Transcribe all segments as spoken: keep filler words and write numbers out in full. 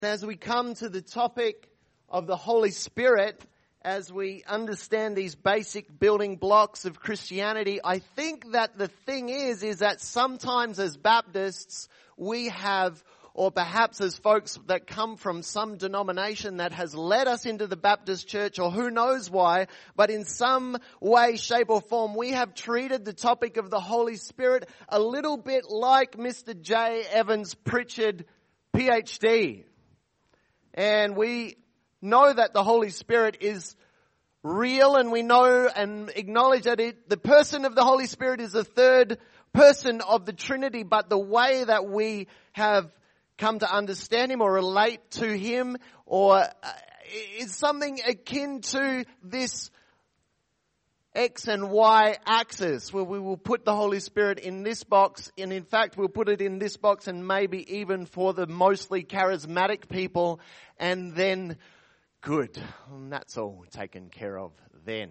As we come to the topic of the Holy Spirit, as we understand these basic building blocks of Christianity, I think that the thing is, is that sometimes as Baptists, we have, or perhaps as folks that come from some denomination that has led us into the Baptist church, or who knows why, but in some way, shape or form, we have treated the topic of the Holy Spirit a little bit like Mister J. Evans Pritchard, P H D. And we know that the Holy Spirit is real, and we know and acknowledge that it, the person of the Holy Spirit is the third person of the Trinity, but the way that we have come to understand Him or relate to Him or uh, is something akin to this X and Y axis, where we will put the Holy Spirit in this box, and in fact we'll put it in this box, and maybe even for the mostly charismatic people, and then good. And that's all taken care of then.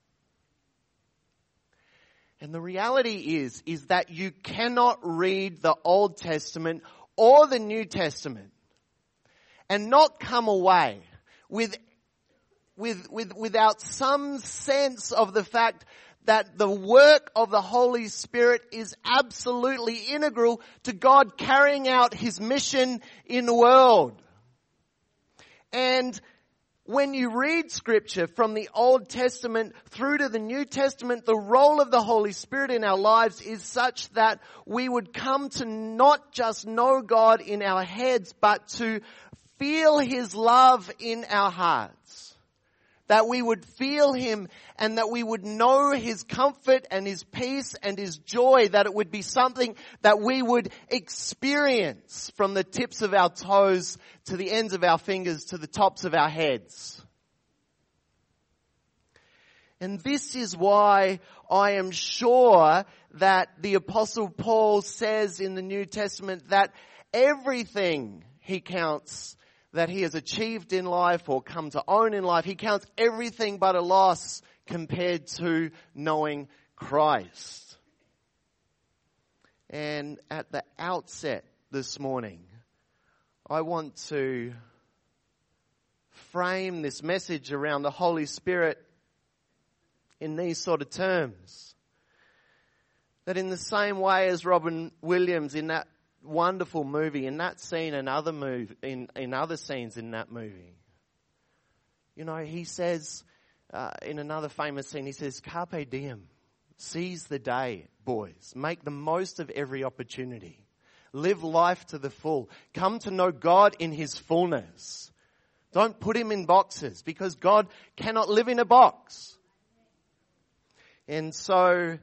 And the reality is, is that you cannot read the Old Testament or the New Testament and not come away with With, with, without some sense of the fact that the work of the Holy Spirit is absolutely integral to God carrying out His mission in the world. And when you read Scripture from the Old Testament through to the New Testament, the role of the Holy Spirit in our lives is such that we would come to not just know God in our heads, but to feel His love in our hearts. That we would feel Him, and that we would know His comfort and His peace and His joy, that it would be something that we would experience from the tips of our toes to the ends of our fingers to the tops of our heads. And this is why I am sure that the Apostle Paul says in the New Testament that everything he counts that he has achieved in life or come to own in life, he counts everything but a loss compared to knowing Christ. And at the outset this morning, I want to frame this message around the Holy Spirit in these sort of terms. That in the same way as Robin Williams in that wonderful movie, in that scene and other move in, in other scenes in that movie, you know, he says uh, in another famous scene, he says, "Carpe diem, seize the day, boys. Make the most of every opportunity. Live life to the full. Come to know God in His fullness. Don't put Him in boxes, because God cannot live in a box." And so,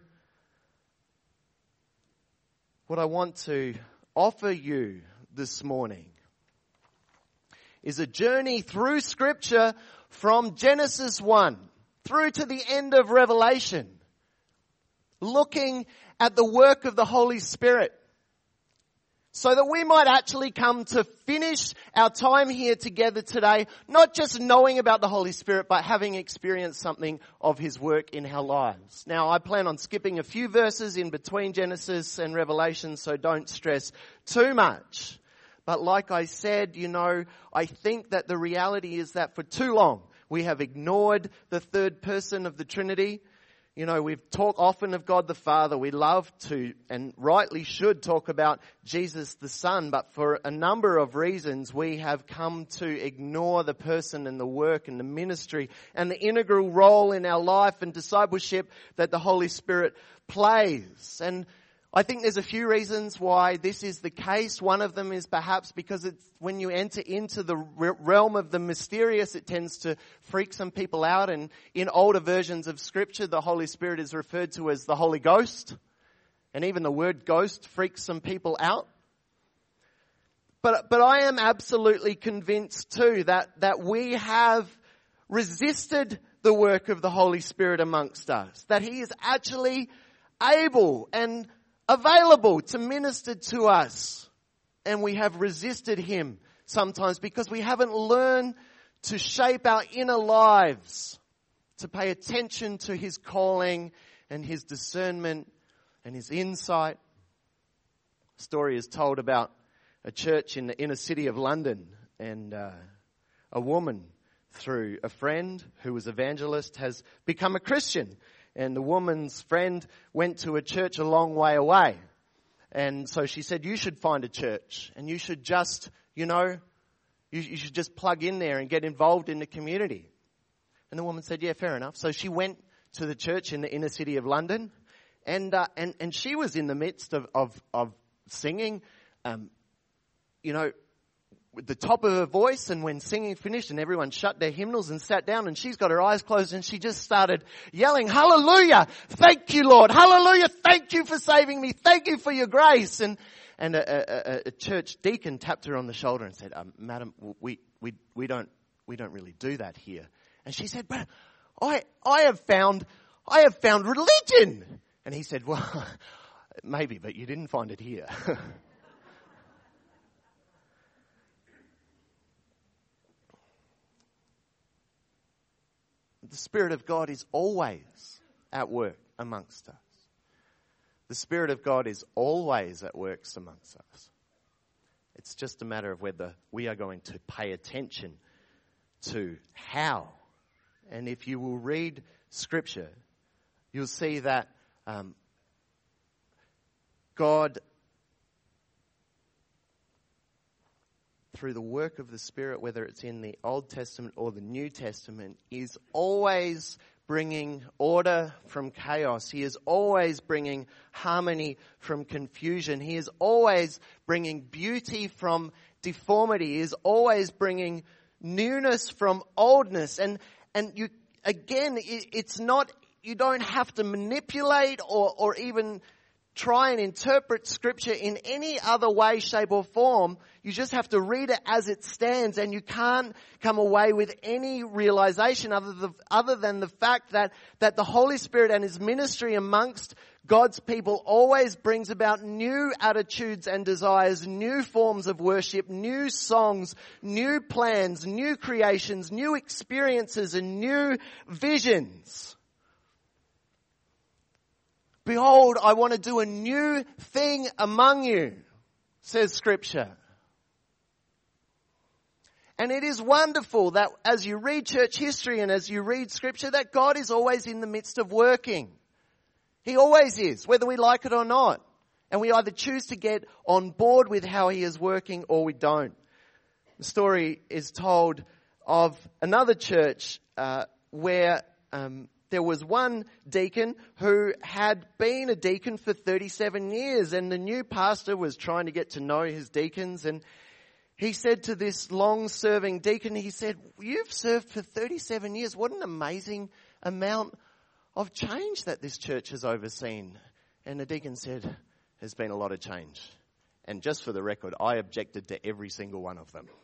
what I want to offer you this morning is a journey through Scripture from Genesis one through to the end of Revelation, looking at the work of the Holy Spirit, so that we might actually come to finish our time here together today, not just knowing about the Holy Spirit, but having experienced something of His work in our lives. Now, I plan on skipping a few verses in between Genesis and Revelation, so don't stress too much. But like I said, you know, I think that the reality is that for too long, we have ignored the third person of the Trinity. You know, we've talked often of God the Father. We love to, and rightly should, talk about Jesus the Son. But for a number of reasons, we have come to ignore the person and the work and the ministry and the integral role in our life and discipleship that the Holy Spirit plays. And I think there's a few reasons why this is the case. One of them is perhaps because it's when you enter into the realm of the mysterious, it tends to freak some people out. And in older versions of Scripture, the Holy Spirit is referred to as the Holy Ghost. And even the word ghost freaks some people out. But, but I am absolutely convinced too that, that we have resisted the work of the Holy Spirit amongst us. That He is actually able and available to minister to us, and we have resisted Him sometimes because we haven't learned to shape our inner lives, to pay attention to His calling and His discernment and His insight. A story is told about a church in the inner city of London and uh, a woman, through a friend who was evangelist, has become a Christian. And the woman's friend went to a church a long way away. And so she said, you should find a church and you should just, you know, you, you should just plug in there and get involved in the community. And the woman said, yeah, fair enough. So she went to the church in the inner city of London, and uh, and and she was in the midst of of, of singing, um, you know, with the top of her voice, and when singing finished and everyone shut their hymnals and sat down, and she's got her eyes closed and she just started yelling, hallelujah, thank you, Lord, hallelujah, thank you for saving me, thank you for your grace. And and a, a, a church deacon tapped her on the shoulder and said, um, madam, we, we, we don't, we don't really do that here. And she said, but I, I have found, I have found religion. And he said, well, maybe, but you didn't find it here. The Spirit of God is always at work amongst us. The Spirit of God is always at work amongst us. It's just a matter of whether we are going to pay attention to how. And if you will read Scripture, you'll see that um, God, through the work of the Spirit, whether it's in the Old Testament or the New Testament, is always bringing order from chaos. He is always bringing harmony from confusion. He is always bringing beauty from deformity. He is always bringing newness from oldness. And and you again, it, it's not, you don't have to manipulate or, or even try and interpret Scripture in any other way, shape or form. You just have to read it as it stands, and you can't come away with any realization other than, other than the fact that, that the Holy Spirit and His ministry amongst God's people always brings about new attitudes and desires, new forms of worship, new songs, new plans, new creations, new experiences and new visions. Behold, I want to do a new thing among you, says Scripture. And it is wonderful that as you read church history and as you read Scripture, that God is always in the midst of working. He always is, whether we like it or not. And we either choose to get on board with how He is working or we don't. The story is told of another church uh, where um, there was one deacon who had been a deacon for thirty-seven years, and the new pastor was trying to get to know his deacons, and he said to this long-serving deacon, he said, you've served for thirty-seven years. What an amazing amount of change that this church has overseen. And the deacon said, there's been a lot of change. And just for the record, I objected to every single one of them.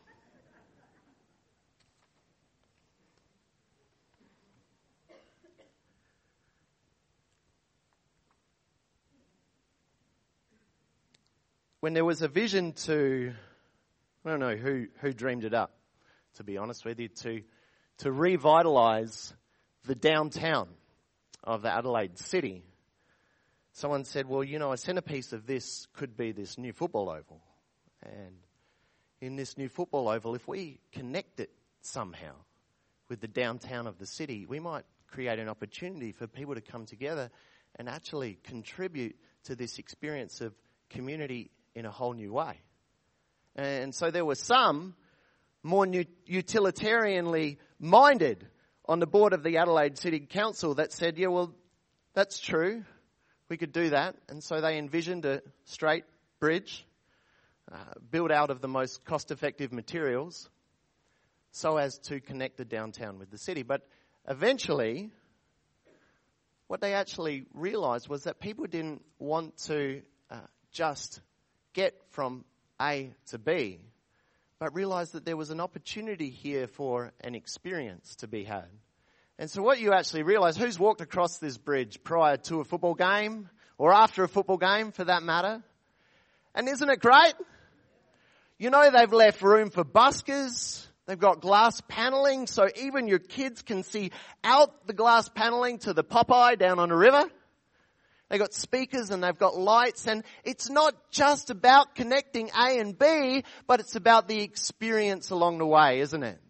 When there was a vision to, I don't know who, who dreamed it up, to be honest with you, to, to revitalise the downtown of the Adelaide city. Someone said, well, you know, a centrepiece of this could be this new football oval. And in this new football oval, if we connect it somehow with the downtown of the city, we might create an opportunity for people to come together and actually contribute to this experience of community in a whole new way. And so there were some more new, utilitarianly minded on the board of the Adelaide City Council that said, yeah, well, that's true. We could do that. And so they envisioned a straight bridge, uh, built out of the most cost-effective materials so as to connect the downtown with the city. But eventually, what they actually realised was that people didn't want to uh, just get from A to B, but realised that there was an opportunity here for an experience to be had. And so what you actually realise, who's walked across this bridge prior to a football game, or after a football game for that matter? And isn't it great? You know, they've left room for buskers. They've got glass panelling, so even your kids can see out the glass panelling to the Popeye down on the river. They've got speakers and they've got lights, and it's not just about connecting A and B, but it's about the experience along the way, isn't it?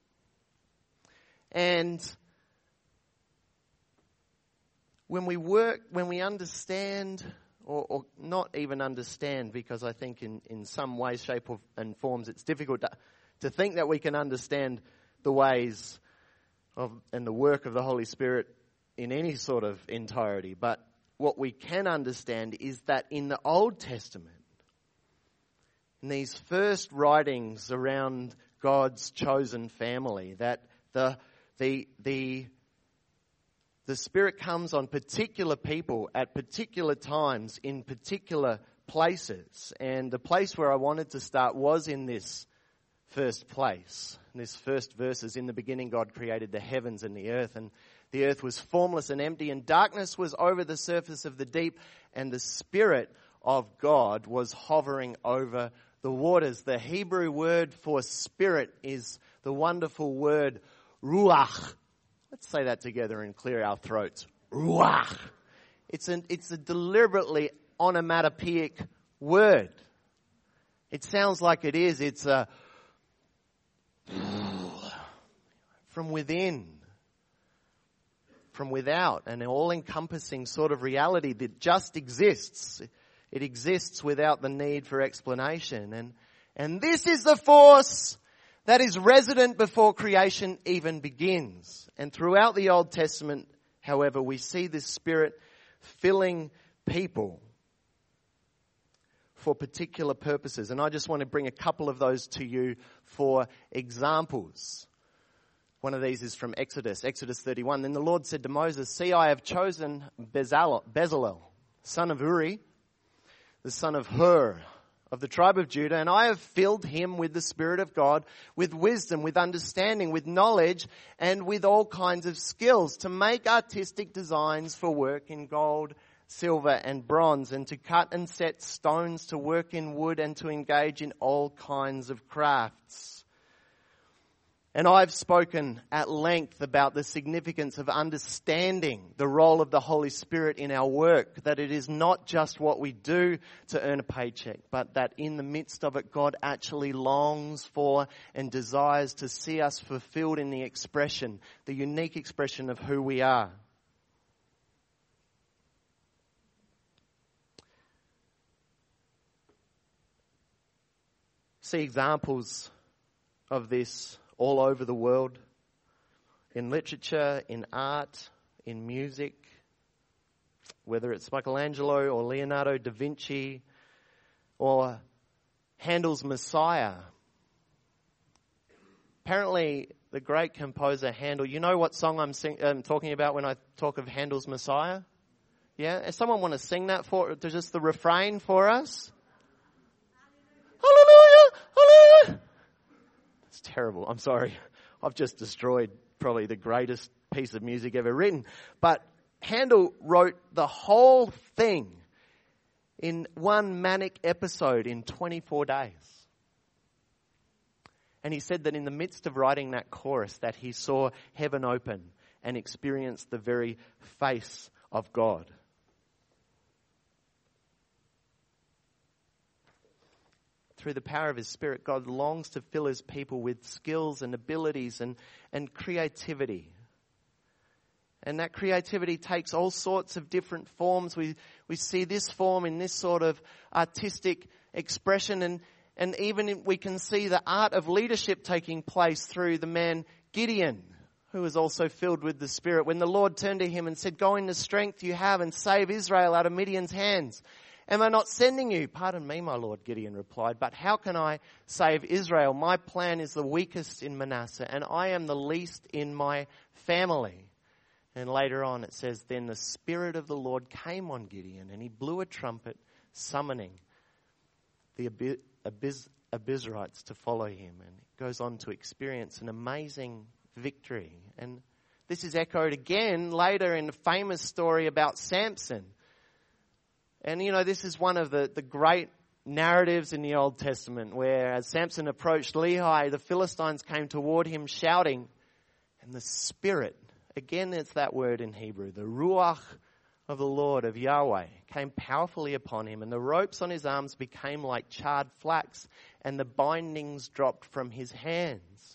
And when we work, when we understand, or, or not even understand, because I think in, in some ways, shape or, and forms it's difficult to, to think that we can understand the ways of and the work of the Holy Spirit in any sort of entirety. But what we can understand is that in the Old Testament, in these first writings around God's chosen family, that the the the the Spirit comes on particular people at particular times in particular places. And the place where I wanted to start was in this first place. In this first verses, in the beginning God created the heavens and the earth, and the earth was formless and empty, and darkness was over the surface of the deep, and the Spirit of God was hovering over the waters. The Hebrew word for spirit is the wonderful word ruach. Let's say that together and clear our throats. Ruach. It's an, it's a deliberately onomatopoeic word. It sounds like it is. It's a from within, from without, an all-encompassing sort of reality that just exists. It exists without the need for explanation. And, and this is the force that is resident before creation even begins. And throughout the Old Testament, however, we see this Spirit filling people for particular purposes. And I just want to bring a couple of those to you for examples. One of these is from Exodus, Exodus thirty-one. Then the Lord said to Moses, "See, I have chosen Bezalel, Bezalel, son of Uri, the son of Hur, of the tribe of Judah, and I have filled him with the Spirit of God, with wisdom, with understanding, with knowledge, and with all kinds of skills, to make artistic designs for work in gold, silver, and bronze, and to cut and set stones, to work in wood, and to engage in all kinds of crafts. And I've spoken at length about the significance of understanding the role of the Holy Spirit in our work, that it is not just what we do to earn a paycheck, but that in the midst of it, God actually longs for and desires to see us fulfilled in the expression, the unique expression of who we are. See examples of this all over the world, in literature, in art, in music, whether it's Michelangelo or Leonardo da Vinci or Handel's Messiah. Apparently, the great composer Handel, you know what song I'm sing, um, talking about when I talk of Handel's Messiah? Yeah? Does someone want to sing that for, just the refrain for us? Hallelujah! Hallelujah! It's terrible. I'm sorry. I've just destroyed probably the greatest piece of music ever written. But Handel wrote the whole thing in one manic episode in twenty-four days. And he said that in the midst of writing that chorus that he saw heaven open and experienced the very face of God. Through the power of His Spirit, God longs to fill His people with skills and abilities and, and creativity. And that creativity takes all sorts of different forms. We we see this form in this sort of artistic expression, and, and even in, we can see the art of leadership taking place through the man Gideon, who was also filled with the Spirit. When the Lord turned to him and said, "Go in the strength you have and save Israel out of Midian's hands. Am I not sending you?" "Pardon me, my Lord," Gideon replied, "but how can I save Israel? My plan is the weakest in Manasseh, and I am the least in my family." And later on it says, "Then the Spirit of the Lord came on Gideon, and he blew a trumpet, summoning the Abiz- Abizrites to follow him." And it goes on to experience an amazing victory. And this is echoed again later in the famous story about Samson. And, you know, this is one of the, the great narratives in the Old Testament where as Samson approached Lehi, the Philistines came toward him shouting, and the Spirit, again it's that word in Hebrew, the Ruach of the Lord, of Yahweh, came powerfully upon him, and the ropes on his arms became like charred flax, and the bindings dropped from his hands.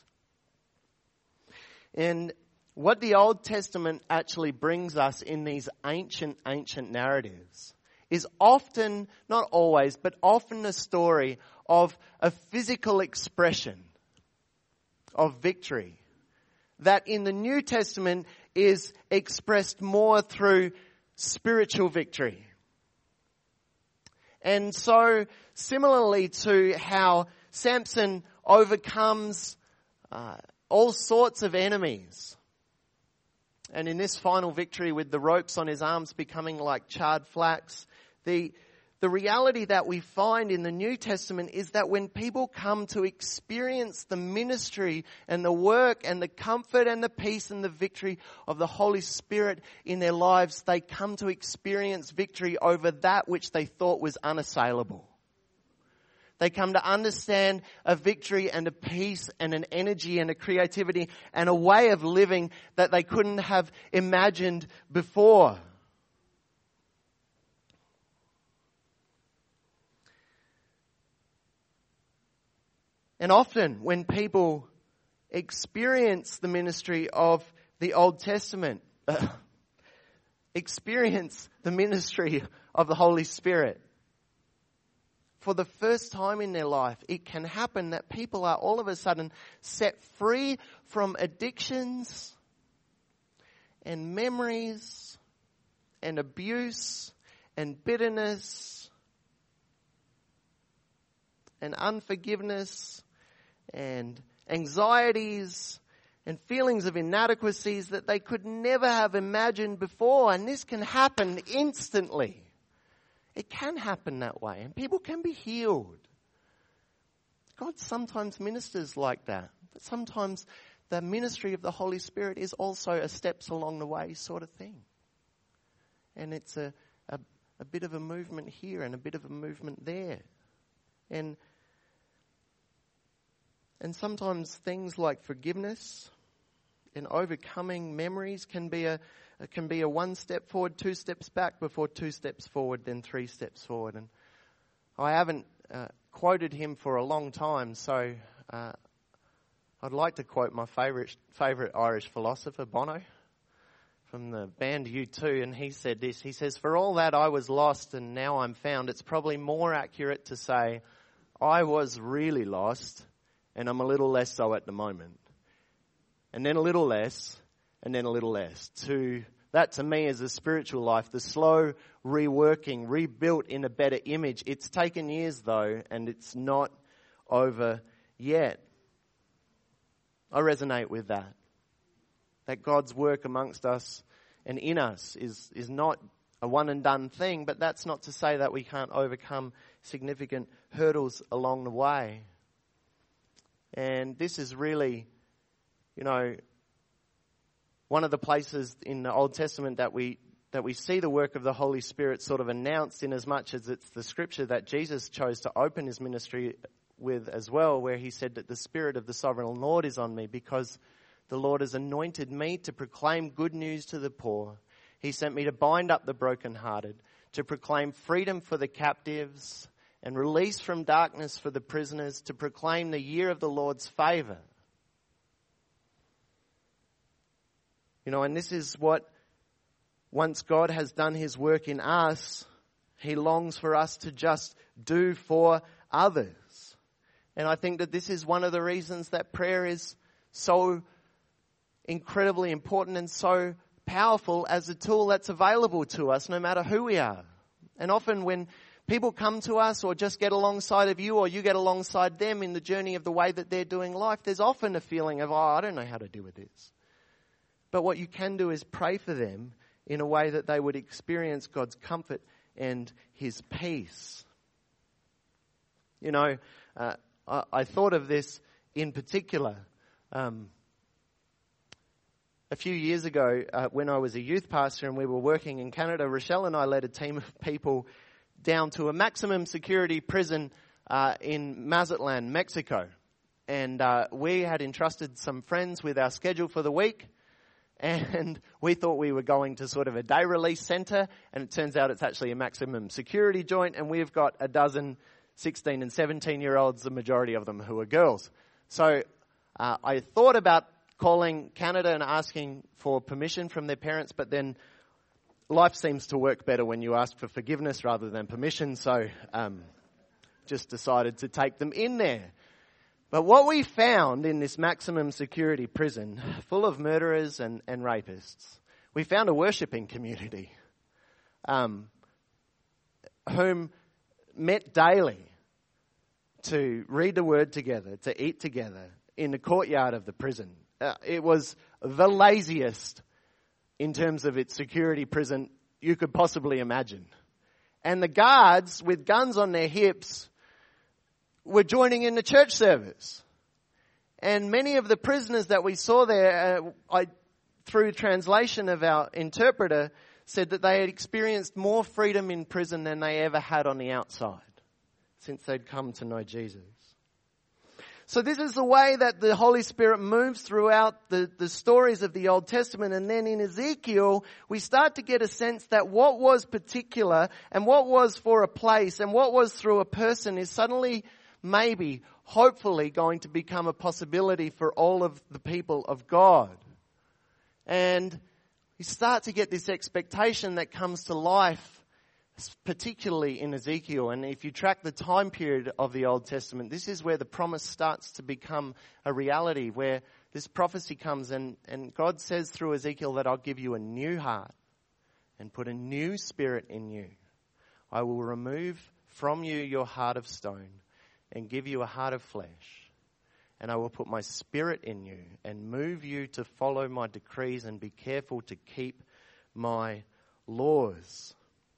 And what the Old Testament actually brings us in these ancient, ancient narratives is often, not always, but often a story of a physical expression of victory that in the New Testament is expressed more through spiritual victory. And so, similarly to how Samson overcomes uh, all sorts of enemies, and in this final victory with the ropes on his arms becoming like charred flax, the The reality that we find in the New Testament is that when people come to experience the ministry and the work and the comfort and the peace and the victory of the Holy Spirit in their lives, they come to experience victory over that which they thought was unassailable. They come to understand a victory and a peace and an energy and a creativity and a way of living that they couldn't have imagined before. And often when people experience the ministry of the Old Testament, uh, experience the ministry of the Holy Spirit, for the first time in their life, it can happen that people are all of a sudden set free from addictions and memories and abuse and bitterness and unforgiveness and anxieties and feelings of inadequacies that they could never have imagined before. And this can happen instantly. It can happen that way, and people can be healed. God sometimes ministers like that. But sometimes the ministry of the Holy Spirit is also a steps along the way sort of thing. And it's a, a, a bit of a movement here and a bit of a movement there. And And sometimes things like forgiveness and overcoming memories can be a can be a one step forward, two steps back, before two steps forward, then three steps forward. And I haven't uh, quoted him for a long time, so uh, I'd like to quote my favourite favourite Irish philosopher, Bono, from the band U two, and he said this. He says, "For all that I was lost and now I'm found, it's probably more accurate to say I was really lost, and I'm a little less so at the moment. And then a little less, and then a little less." To that, to me, is a spiritual life, the slow reworking, rebuilt in a better image. It's taken years, though, and it's not over yet. I resonate with that. That God's work amongst us and in us is, is not a one and done thing, but that's not to say that we can't overcome significant hurdles along the way. And this is really, you know, one of the places in the Old Testament that we that we see the work of the Holy Spirit sort of announced, in as much as it's the scripture that Jesus chose to open his ministry with as well, where he said that the Spirit of the Sovereign Lord is on me because the Lord has anointed me to proclaim good news to the poor. He sent me to bind up the brokenhearted, to proclaim freedom for the captives and release from darkness for the prisoners, to proclaim the year of the Lord's favour. You know, and this is what, once God has done his work in us, he longs for us to just do for others. And I think that this is one of the reasons that prayer is so incredibly important and so powerful as a tool that's available to us no matter who we are. And often when people come to us or just get alongside of you, or you get alongside them in the journey of the way that they're doing life, there's often a feeling of, oh, I don't know how to deal with this. But what you can do is pray for them in a way that they would experience God's comfort and his peace. You know, uh, I, I thought of this in particular. Um, a few years ago, uh, when I was a youth pastor and we were working in Canada, Rochelle and I led a team of people down to a maximum security prison uh, in Mazatlan, Mexico. And uh, we had entrusted some friends with our schedule for the week. And we thought we were going to sort of a day release centre, and it turns out it's actually a maximum security joint, and we've got a dozen sixteen and seventeen year olds, the majority of them who are girls. So uh, I thought about calling Canada and asking for permission from their parents, but then life seems to work better when you ask for forgiveness rather than permission, so um, just decided to take them in there. But what we found in this maximum security prison, full of murderers and, and rapists, we found a worshipping community um, whom met daily to read the word together, to eat together in the courtyard of the prison. Uh, it was the laziest in terms of its security prison you could possibly imagine. And the guards with guns on their hips were joining in the church service. And many of the prisoners that we saw there, uh, I, through translation of our interpreter, said that they had experienced more freedom in prison than they ever had on the outside since they'd come to know Jesus. So this is the way that the Holy Spirit moves throughout the, the stories of the Old Testament. And then in Ezekiel, we start to get a sense that what was particular and what was for a place and what was through a person is suddenly, maybe, hopefully going to become a possibility for all of the people of God. And we start to get this expectation that comes to life, particularly in Ezekiel. And if you track the time period of the Old Testament, this is where the promise starts to become a reality, where this prophecy comes and, and God says through Ezekiel that I'll give you a new heart and put a new spirit in you. I will remove from you your heart of stone and give you a heart of flesh. And I will put my spirit in you and move you to follow my decrees and be careful to keep my laws.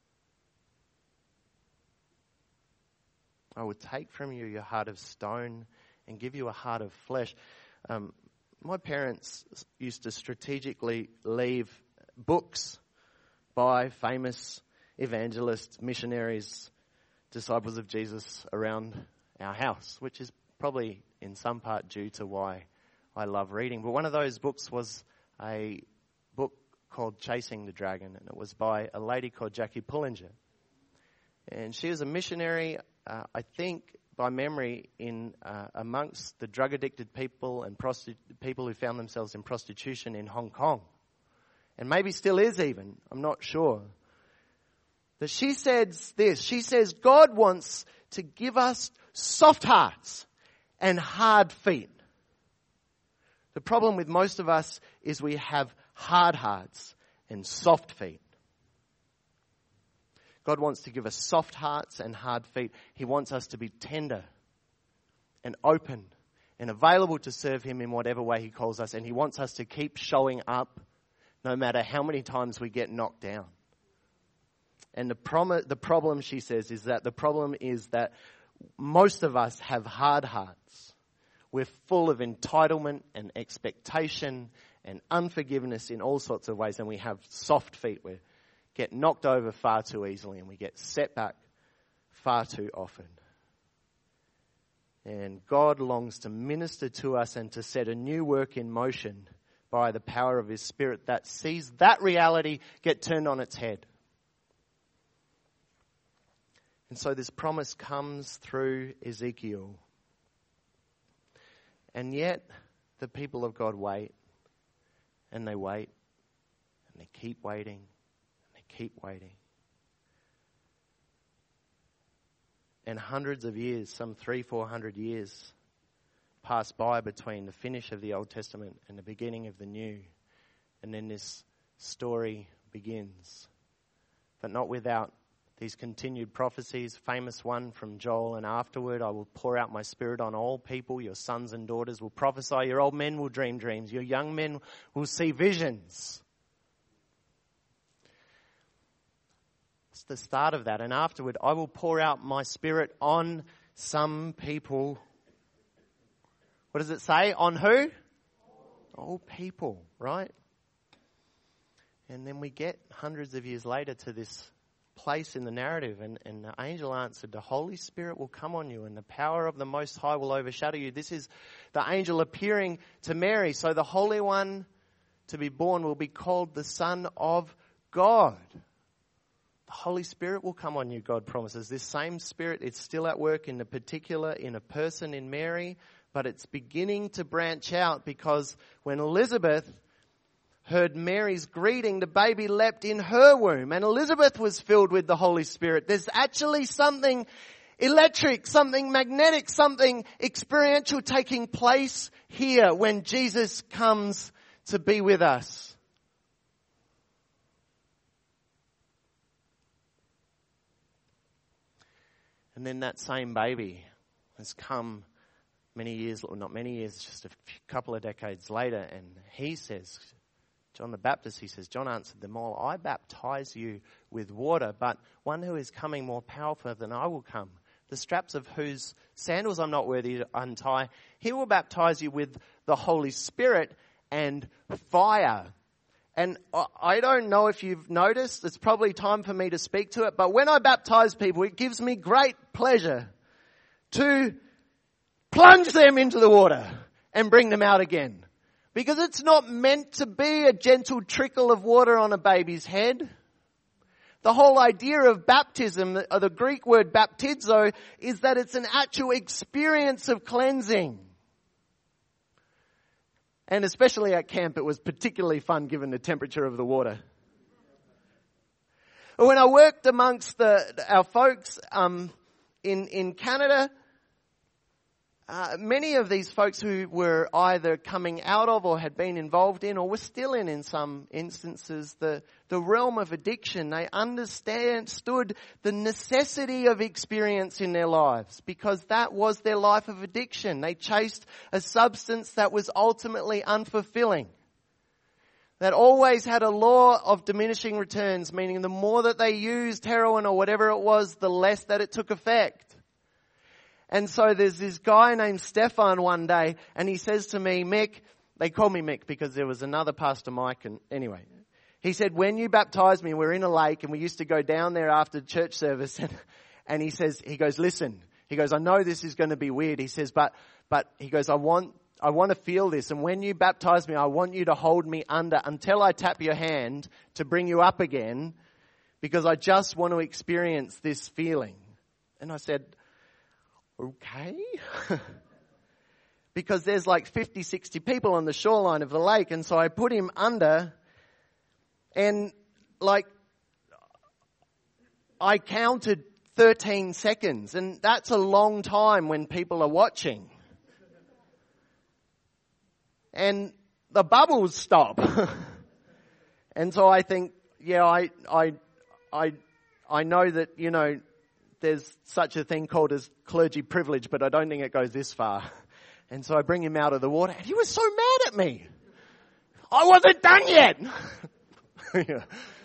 I will take from you your heart of stone and give you a heart of flesh. Um, my parents used to strategically leave books by famous evangelists, missionaries, disciples of Jesus around our house, which is probably in some part due to why I love reading. But one of those books was a book called Chasing the Dragon, and it was by a lady called Jackie Pullinger. And she was a missionary, uh, I think, by memory, in uh, amongst the drug-addicted people and prosti- people who found themselves in prostitution in Hong Kong. And maybe still is even, I'm not sure. But she says this, she says, God wants to give us soft hearts and hard feet. The problem with most of us is we have hard hearts and soft feet. God wants to give us soft hearts and hard feet. He wants us to be tender and open and available to serve Him in whatever way He calls us. And He wants us to keep showing up no matter how many times we get knocked down. And the, prom- the problem, she says, is that the problem is that most of us have hard hearts. We're full of entitlement and expectation and unforgiveness in all sorts of ways. And we have soft feet. We get knocked over far too easily and we get set back far too often. And God longs to minister to us and to set a new work in motion by the power of His Spirit that sees that reality get turned on its head. And so this promise comes through Ezekiel. And yet the people of God wait, and they wait, and they keep waiting, and they keep waiting. And hundreds of years, some three, four hundred years, pass by between the finish of the Old Testament and the beginning of the New. And then this story begins. But not without these continued prophecies, famous one from Joel, and afterward I will pour out my Spirit on all people. Your sons and daughters will prophesy. Your old men will dream dreams. Your young men will see visions. It's the start of that. And afterward I will pour out my Spirit on some people. What does it say? On who? All people, right? And then we get hundreds of years later to this place in the narrative, and, and the angel answered, the Holy Spirit will come on you and the power of the Most High will overshadow you. This is the angel appearing to Mary. So the Holy One to be born will be called the Son of God. The Holy Spirit will come on you, God promises. This same Spirit is still at work in a particular, in a person, in Mary, but it's beginning to branch out because when Elizabeth heard Mary's greeting, the baby leapt in her womb and Elizabeth was filled with the Holy Spirit. There's actually something electric, something magnetic, something experiential taking place here when Jesus comes to be with us. And then that same baby has come many years, or not many years, just a few, couple of decades later, and he says, John the Baptist, he says, John answered them all, I baptize you with water, but one who is coming more powerful than I will come, the straps of whose sandals I'm not worthy to untie. He will baptize you with the Holy Spirit and fire. And I don't know if you've noticed, it's probably time for me to speak to it, but when I baptize people, it gives me great pleasure to plunge them into the water and bring them out again. Because it's not meant to be a gentle trickle of water on a baby's head. The whole idea of baptism, or the Greek word baptizo, is that it's an actual experience of cleansing. And especially at camp, it was particularly fun given the temperature of the water. When I worked amongst the, our folks um, in, in Canada, uh, many of these folks who were either coming out of or had been involved in or were still in, in some instances, the, the realm of addiction, they understood the necessity of experience in their lives because that was their life of addiction. They chased a substance that was ultimately unfulfilling, that always had a law of diminishing returns, meaning the more that they used heroin or whatever it was, the less that it took effect. And so there's this guy named Stefan one day, and he says to me, Mick, they call me Mick because there was another Pastor Mike, and anyway, he said, when you baptized me, we're in a lake, and we used to go down there after church service, and, and he says, he goes, listen, he goes, I know this is going to be weird, he says, but, but he goes, I want, I want to feel this, and when you baptize me, I want you to hold me under until I tap your hand to bring you up again, because I just want to experience this feeling. And I said, okay. Because there's like fifty, sixty people on the shoreline of the lake. And so I put him under and like I counted thirteen seconds. And that's a long time when people are watching. And the bubbles stop. And so I think, yeah, I, I, I, I know that, you know, there's such a thing called as clergy privilege, but I don't think it goes this far. And so I bring him out of the water, and he was so mad at me. I wasn't done yet. Yeah.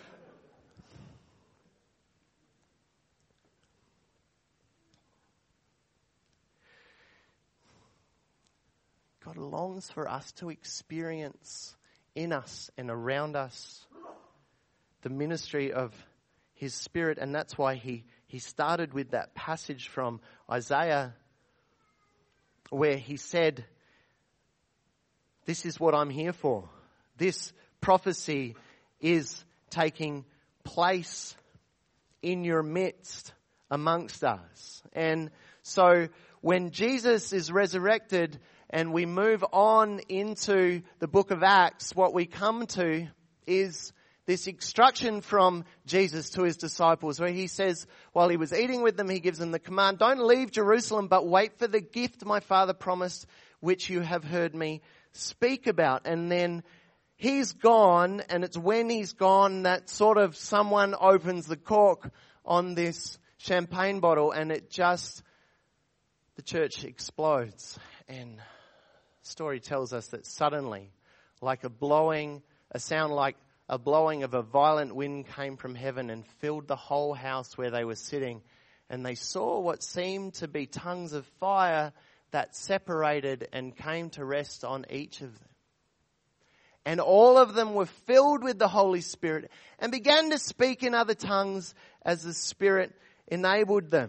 God longs for us to experience in us and around us the ministry of His Spirit, and that's why He He started with that passage from Isaiah where he said, this is what I'm here for. This prophecy is taking place in your midst amongst us. And so when Jesus is resurrected and we move on into the book of Acts, what we come to is this instruction from Jesus to his disciples where he says, while he was eating with them, he gives them the command, don't leave Jerusalem, but wait for the gift my Father promised, which you have heard me speak about. And then he's gone, and it's when he's gone that sort of someone opens the cork on this champagne bottle and it just, the church explodes. And the story tells us that suddenly, like a blowing, a sound like a blowing of a violent wind came from heaven and filled the whole house where they were sitting. And they saw what seemed to be tongues of fire that separated and came to rest on each of them. And all of them were filled with the Holy Spirit and began to speak in other tongues as the Spirit enabled them.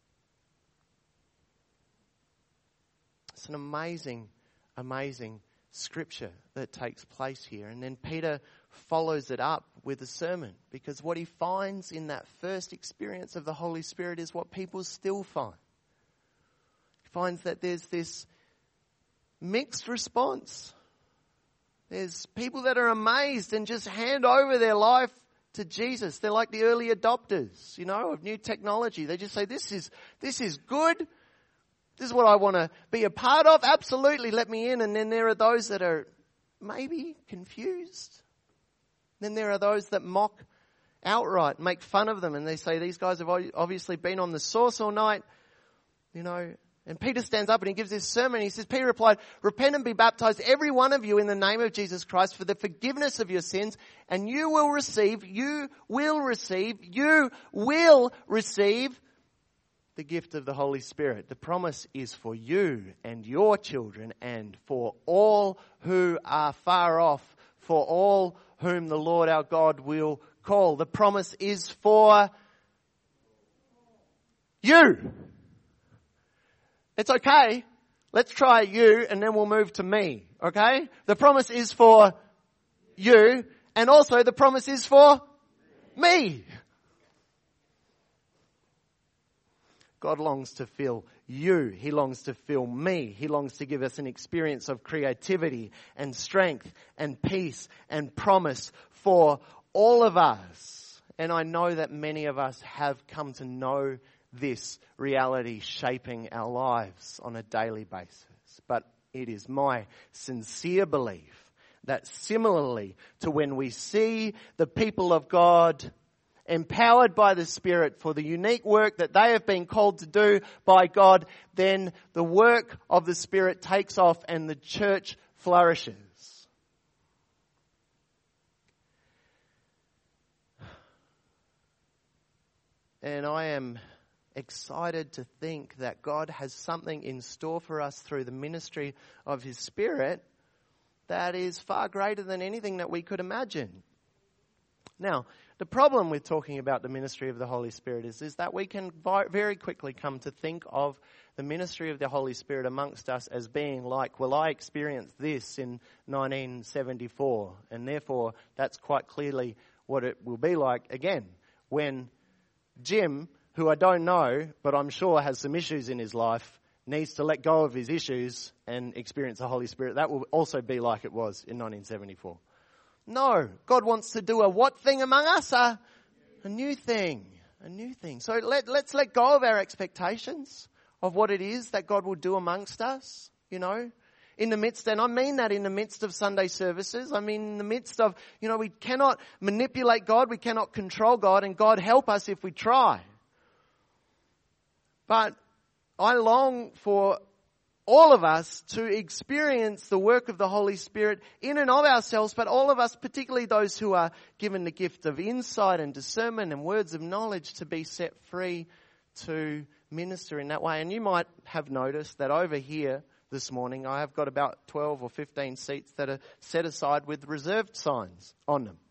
It's an amazing, amazing scripture that takes place here. And then Peter follows it up with a sermon, because what he finds in that first experience of the Holy Spirit is what people still find. He finds that there's this mixed response. There's people that are amazed and just hand over their life to Jesus. They're like the early adopters, you know, of new technology. They just say, this is, this is good. This is what I want to be a part of. Absolutely, let me in. And then there are those that are maybe confused. Then there are those that mock outright, make fun of them. And they say, these guys have obviously been on the sauce all night, you know. And Peter stands up and he gives this sermon. He says, Peter replied, repent and be baptized, every one of you, in the name of Jesus Christ for the forgiveness of your sins, and you will receive, you will receive, you will receive the gift of the Holy Spirit. The promise is for you and your children and for all who are far off, for all whom the Lord our God will call. The promise is for you. It's okay. Let's try you and then we'll move to me. Okay? The promise is for you, and also the promise is for me. God longs to fill you. He longs to fill me. He longs to give us an experience of creativity and strength and peace and promise for all of us. And I know that many of us have come to know this reality shaping our lives on a daily basis. But it is my sincere belief that similarly to when we see the people of God empowered by the Spirit for the unique work that they have been called to do by God, then the work of the Spirit takes off and the church flourishes. And I am excited to think that God has something in store for us through the ministry of His Spirit that is far greater than anything that we could imagine. Now, the problem with talking about the ministry of the Holy Spirit is, is that we can very quickly come to think of the ministry of the Holy Spirit amongst us as being like, well, I experienced this in nineteen seventy-four, and therefore that's quite clearly what it will be like again when Jim, who I don't know, but I'm sure has some issues in his life, needs to let go of his issues and experience the Holy Spirit. That will also be like it was in nineteen seventy-four. No, God wants to do a what thing among us? A, a new thing. A new thing. So let, let's let go of our expectations of what it is that God will do amongst us, you know. In the midst, and I mean that in the midst of Sunday services. I mean in the midst of, you know, we cannot manipulate God, we cannot control God, and God help us if we try. But I long for all of us to experience the work of the Holy Spirit in and of ourselves, but all of us, particularly those who are given the gift of insight and discernment and words of knowledge, to be set free to minister in that way. And you might have noticed that over here this morning I have got about twelve or fifteen seats that are set aside with reserved signs on them.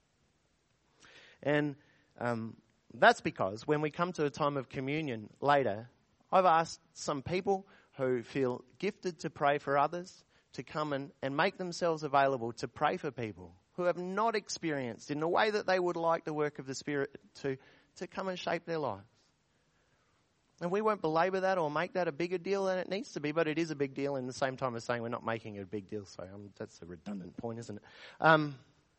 And um, that's because when we come to a time of communion later, I've asked some people who feel gifted to pray for others to come and, and make themselves available to pray for people who have not experienced in the way that they would like the work of the Spirit to, to come and shape their lives. And we won't belabor that or make that a bigger deal than it needs to be, but it is a big deal in the same time as saying we're not making it a big deal. So um, that's a redundant point, isn't it? Um,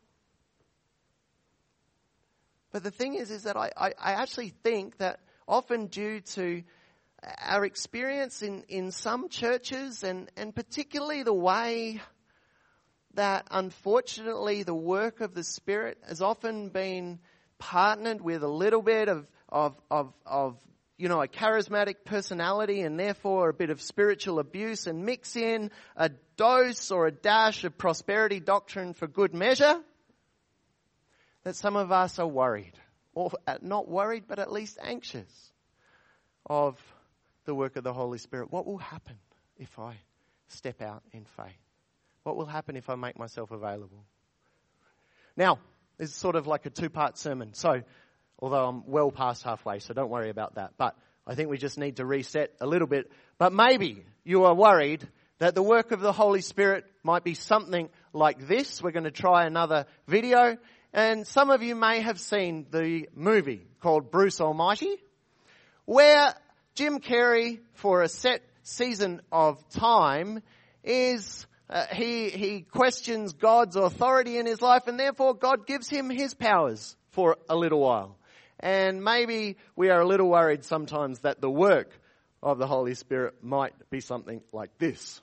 but the thing is, is that I, I, I actually think that often due to our experience in, in some churches, and, and particularly the way that unfortunately the work of the Spirit has often been partnered with a little bit of, of, of, of you know, a charismatic personality and therefore a bit of spiritual abuse, and mix in a dose or a dash of prosperity doctrine for good measure, that some of us are worried, or not worried, but at least anxious of the work of the Holy Spirit. What will happen if I step out in faith? What will happen if I make myself available? Now, it's sort of like a two-part sermon. So, although I'm well past halfway, so don't worry about that. But I think we just need to reset a little bit. But maybe you are worried that the work of the Holy Spirit might be something like this. We're going to try another video. And some of you may have seen the movie called Bruce Almighty, where Jim Carrey, for a set season of time, is uh, he he questions God's authority in his life, and therefore God gives him his powers for a little while. And maybe we are a little worried sometimes that the work of the Holy Spirit might be something like this.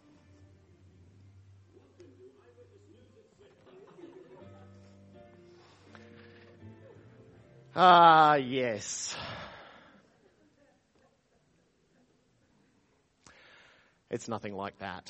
Ah, yes. It's nothing like that.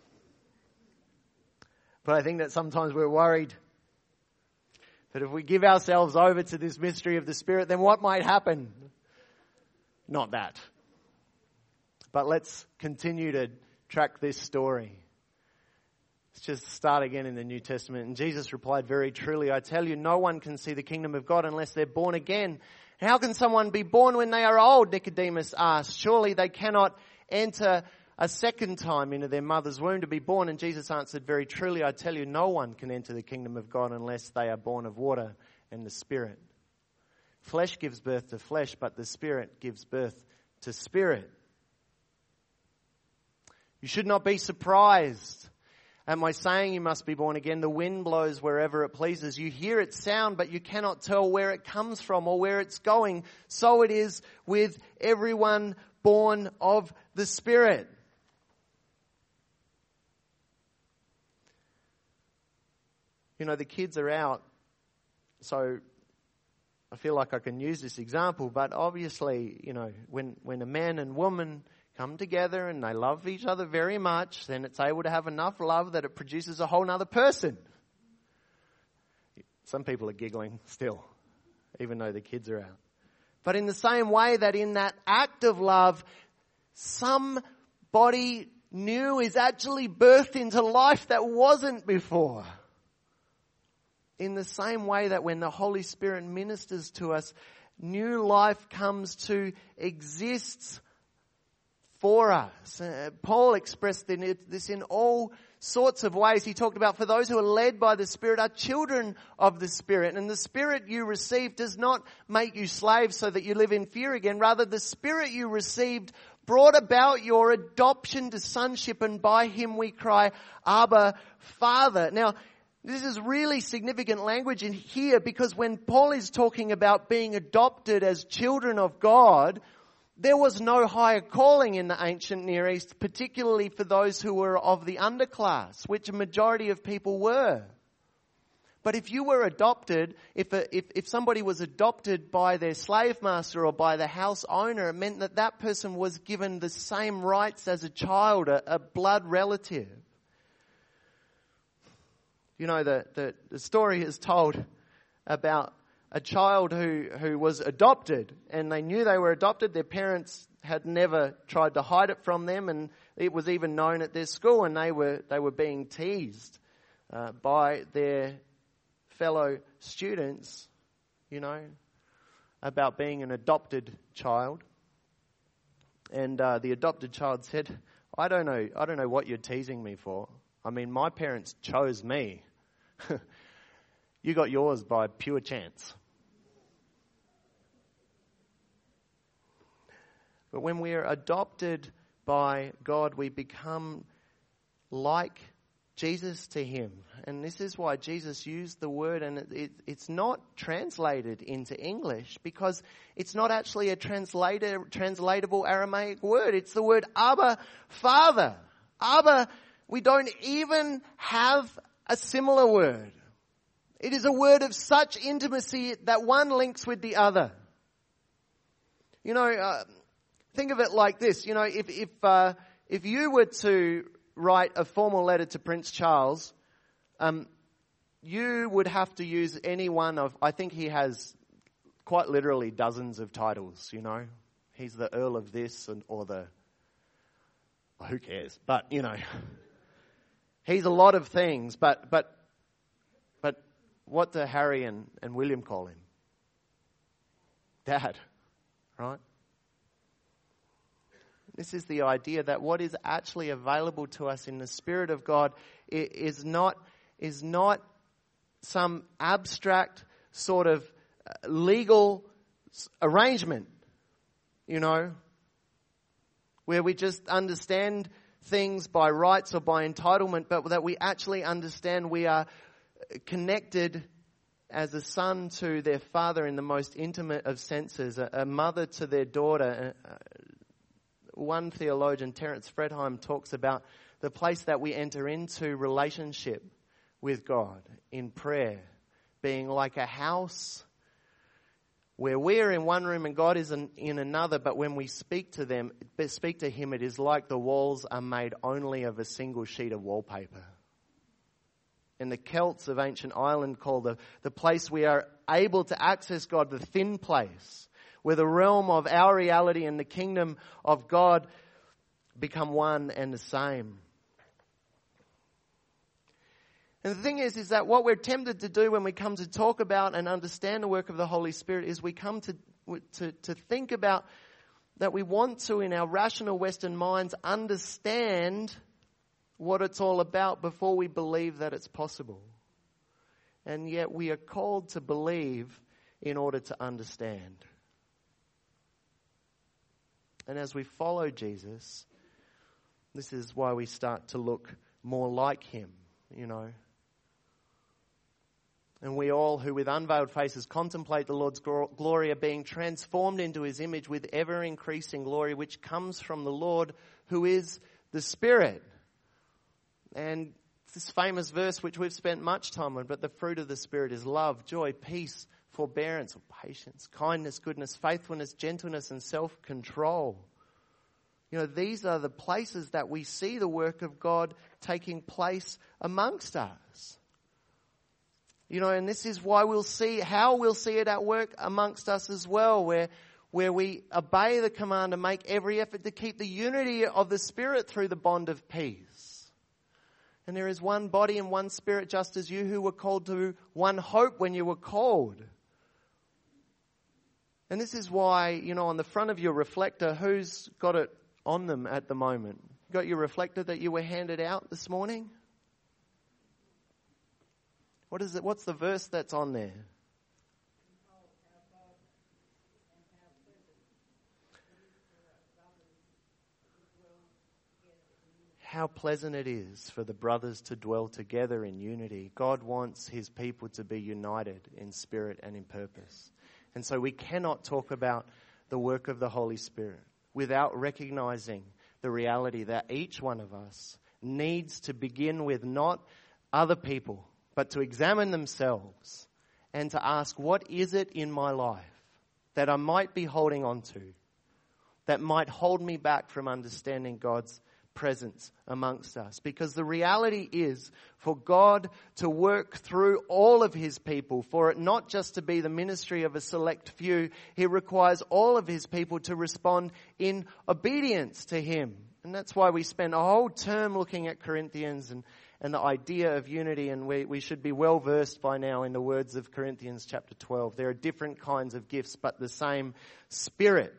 But I think that sometimes we're worried that if we give ourselves over to this mystery of the Spirit, then what might happen? Not that. But let's continue to track this story. Let's just start again in the New Testament. And Jesus replied, "Very truly, I tell you, no one can see the kingdom of God unless they're born again. How can someone be born when they are old?" Nicodemus asked. "Surely they cannot enter a second time into their mother's womb to be born." And Jesus answered, "Very truly, I tell you, no one can enter the kingdom of God unless they are born of water and the Spirit. Flesh gives birth to flesh, but the Spirit gives birth to spirit." You should not be surprised at my saying you must be born again. The wind blows wherever it pleases. You hear its sound, but you cannot tell where it comes from or where it's going. So it is with everyone born of the Spirit. You know, the kids are out, so I feel like I can use this example, but obviously, you know, when, when a man and woman come together and they love each other very much, then it's able to have enough love that it produces a whole nother person. Some people are giggling still, even though the kids are out. But in the same way that in that act of love, somebody new is actually birthed into life that wasn't before. In the same way that when the Holy Spirit ministers to us, new life comes to exist for us. Uh, Paul expressed this in all sorts of ways. He talked about, for those who are led by the Spirit are children of the Spirit. And the Spirit you received does not make you slaves so that you live in fear again. Rather, the Spirit you received brought about your adoption to sonship, and by Him we cry, Abba, Father. Now, this is really significant language in here, because when Paul is talking about being adopted as children of God, there was no higher calling in the ancient Near East, particularly for those who were of the underclass, which a majority of people were. But if you were adopted, if, a, if if somebody was adopted by their slave master or by the house owner, it meant that that person was given the same rights as a child, a, a blood relative. You know, the, the, the story is told about a child who, who was adopted, and they knew they were adopted. Their parents had never tried to hide it from them, and it was even known at their school, and they were they were being teased uh, by their fellow students, you know, about being an adopted child. And uh, the adopted child said, I don't know, I don't know what you're teasing me for. I mean, my parents chose me. You got yours by pure chance. But when we are adopted by God, we become like Jesus to Him. And this is why Jesus used the word, and it, it, it's not translated into English, because it's not actually a translator, translatable Aramaic word. It's the word Abba, Father. Abba, we don't even have a similar word. It is a word of such intimacy that one links with the other. You know, uh, think of it like this. You know, if if uh, if you were to write a formal letter to Prince Charles, um, you would have to use any one of, I think he has quite literally dozens of titles, you know. He's the Earl of this and or the, well, who cares? But, you know, he's a lot of things, but but but what do Harry and, and William call him? Dad, right? This is the idea that what is actually available to us in the Spirit of God is not, is not some abstract sort of legal arrangement, you know, where we just understand things by rights or by entitlement, but that we actually understand we are connected as a son to their father in the most intimate of senses, a, a mother to their daughter. Uh, one theologian, Terence Fredheim, talks about the place that we enter into relationship with God in prayer being like a house where we're in one room and God is in, in another, but when we speak to them, speak to Him, it is like the walls are made only of a single sheet of wallpaper. And the Celts of ancient Ireland call the, the place we are able to access God the thin place, where the realm of our reality and the kingdom of God become one and the same. And the thing is, is that what we're tempted to do when we come to talk about and understand the work of the Holy Spirit is we come to, to, to think about that we want to, in our rational Western minds, understand what it's all about before we believe that it's possible. And yet we are called to believe in order to understand. And as we follow Jesus, this is why we start to look more like Him, you know. And we all who with unveiled faces contemplate the Lord's glory are being transformed into His image with ever increasing glory, which comes from the Lord who is the Spirit. And this famous verse which we've spent much time on, but the fruit of the Spirit is love, joy, peace, forbearance, or patience, kindness, goodness, faithfulness, gentleness, and self-control. You know, these are the places that we see the work of God taking place amongst us. You know, and this is why we'll see, how we'll see it at work amongst us as well, where, where we obey the command and make every effort to keep the unity of the Spirit through the bond of peace. And there is one body and one Spirit, just as you who were called to one hope when you were called. And this is why, you know, on the front of your reflector, who's got it on them at the moment? Got your reflector that you were handed out this morning? What is it? What's the verse that's on there? How pleasant it is for the brothers to dwell together in unity. God wants His people to be united in spirit and in purpose. And so we cannot talk about the work of the Holy Spirit without recognizing the reality that each one of us needs to begin with not other people, but to examine themselves and to ask, what is it in my life that I might be holding on to, that might hold me back from understanding God's presence amongst us? Because the reality is, for God to work through all of His people, for it not just to be the ministry of a select few, He requires all of His people to respond in obedience to Him. And that's why we spent a whole term looking at Corinthians and and the idea of unity, and we, we should be well versed by now in the words of Corinthians chapter twelve. There are different kinds of gifts, but the same Spirit.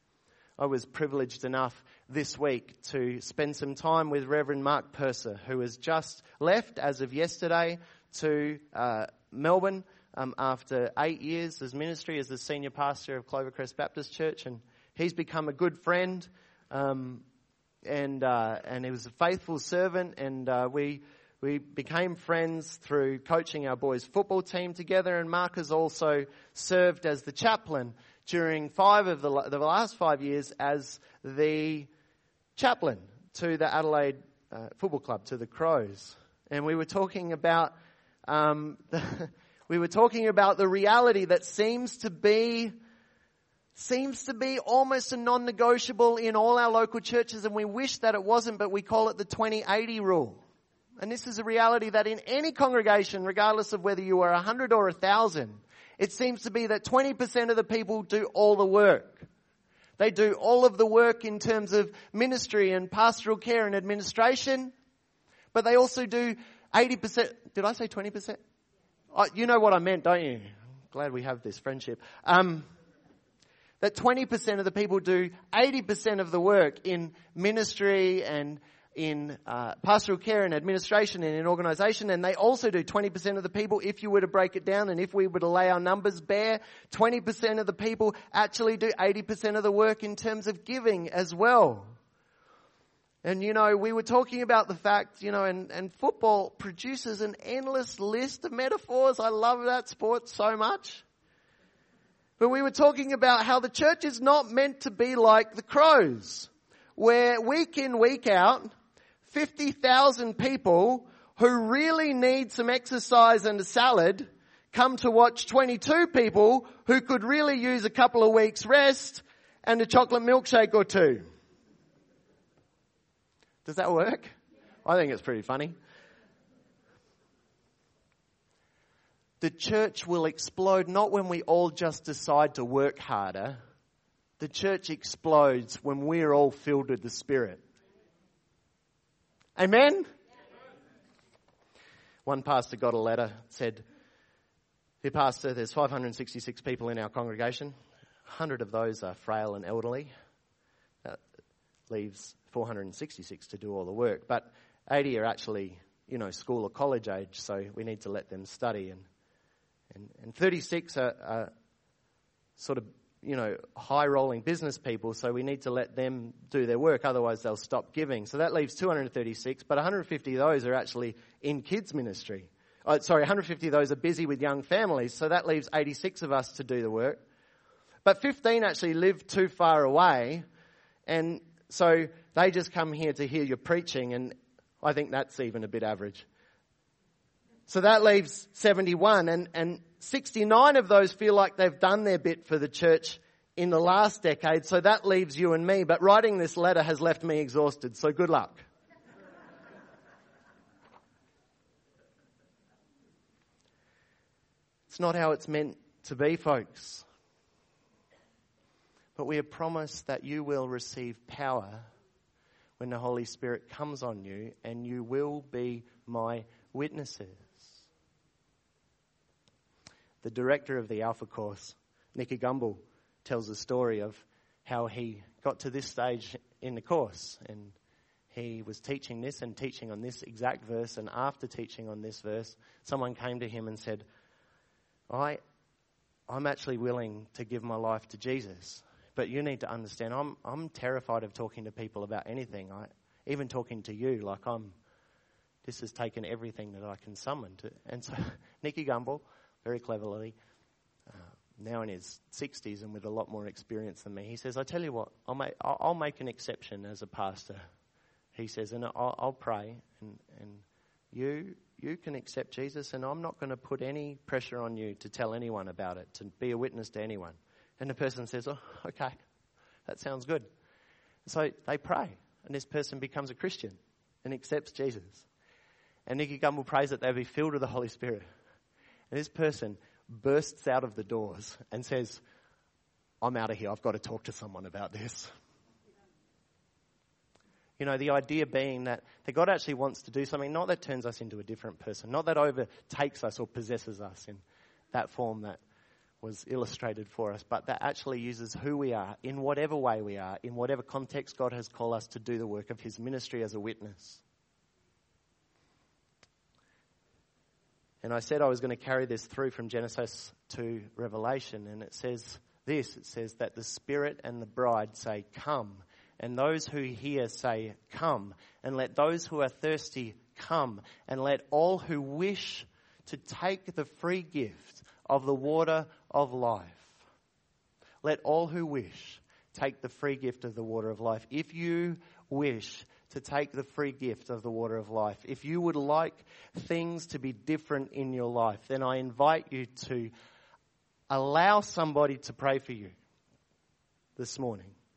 I was privileged enough this week to spend some time with Reverend Mark Purser, who has just left as of yesterday to uh, Melbourne um, after eight years as ministry as the senior pastor of Clovercrest Baptist Church, and he's become a good friend. Um, And uh, and he was a faithful servant, and uh, we we became friends through coaching our boys' football team together. And Mark has also served as the chaplain during five of the, the last five years as the chaplain to the Adelaide uh, Football Club, to the Crows. And we were talking about um, the, we were talking about the reality that seems to be. Seems to be almost a non-negotiable in all our local churches, and we wish that it wasn't, but we call it the twenty eighty rule. And this is a reality that in any congregation, regardless of whether you are a hundred or a thousand, it seems to be that twenty percent of the people do all the work. They do all of the work in terms of ministry and pastoral care and administration, but they also do eighty percent. Did I say twenty percent? Oh, you know what I meant, don't you? Glad we have this friendship. Um, That twenty percent of the people do eighty percent of the work in ministry and in uh, pastoral care and administration and in organisation, and they also do twenty percent of the people, if you were to break it down and if we were to lay our numbers bare, twenty percent of the people actually do eighty percent of the work in terms of giving as well. And you know, we were talking about the fact, you know, and, and football produces an endless list of metaphors. I love that sport so much. But we were talking about how the church is not meant to be like the Crows, where week in, week out, fifty thousand people who really need some exercise and a salad come to watch twenty-two people who could really use a couple of weeks rest and a chocolate milkshake or two. Does that work? I think it's pretty funny. The church will explode not when we all just decide to work harder. The church explodes when we're all filled with the Spirit. Amen? One pastor got a letter, said, "Dear pastor, there's five hundred sixty-six people in our congregation. one hundred of those are frail and elderly. That leaves four hundred sixty-six to do all the work. But eighty are actually, you know, school or college age, so we need to let them study. And and, and thirty-six are, are sort of, you know, high-rolling business people, so we need to let them do their work, otherwise they'll stop giving. So that leaves two hundred thirty-six, but one hundred fifty of those are actually in kids ministry. Oh, sorry, one hundred fifty of those are busy with young families, so that leaves eighty-six of us to do the work. But fifteen actually live too far away, and so they just come here to hear your preaching, and I think that's even a bit average. So that leaves seventy-one, and, and sixty-nine of those feel like they've done their bit for the church in the last decade, so that leaves you and me. But writing this letter has left me exhausted, so good luck. It's not how it's meant to be, folks. But we are promised that you will receive power when the Holy Spirit comes on you, and you will be my witnesses. The director of the Alpha course, Nicky Gumbel, tells a story of how he got to this stage in the course, and he was teaching this and teaching on this exact verse, and after teaching on this verse, someone came to him and said, I, I'm actually willing to give my life to Jesus, but you need to understand, I'm I'm terrified of talking to people about anything. I, even talking to you, like I'm, this has taken everything that I can summon to. And so Nicky Gumbel, very cleverly, uh, now in his sixties and with a lot more experience than me, he says, I tell you what, I'll make, I'll, I'll make an exception as a pastor. He says, and I'll, I'll pray, and, and you you can accept Jesus, and I'm not going to put any pressure on you to tell anyone about it, to be a witness to anyone. And the person says, oh, okay, that sounds good. So they pray, and this person becomes a Christian and accepts Jesus. And Nicky Gumbel prays that they be filled with the Holy Spirit. And this person bursts out of the doors and says, I'm out of here. I've got to talk to someone about this. You know, the idea being that, that God actually wants to do something, not that turns us into a different person, not that overtakes us or possesses us in that form that was illustrated for us, but that actually uses who we are, in whatever way we are, in whatever context God has called us to do the work of his ministry as a witness. And I said I was going to carry this through from Genesis to Revelation, and it says this, it says that the Spirit and the bride say, come, and those who hear say, come, and let those who are thirsty come, and let all who wish to take the free gift of the water of life. Let all who wish take the free gift of the water of life. If you wish to take the free gift of the water of life, if you would like things to be different in your life, then I invite you to allow somebody to pray for you this morning.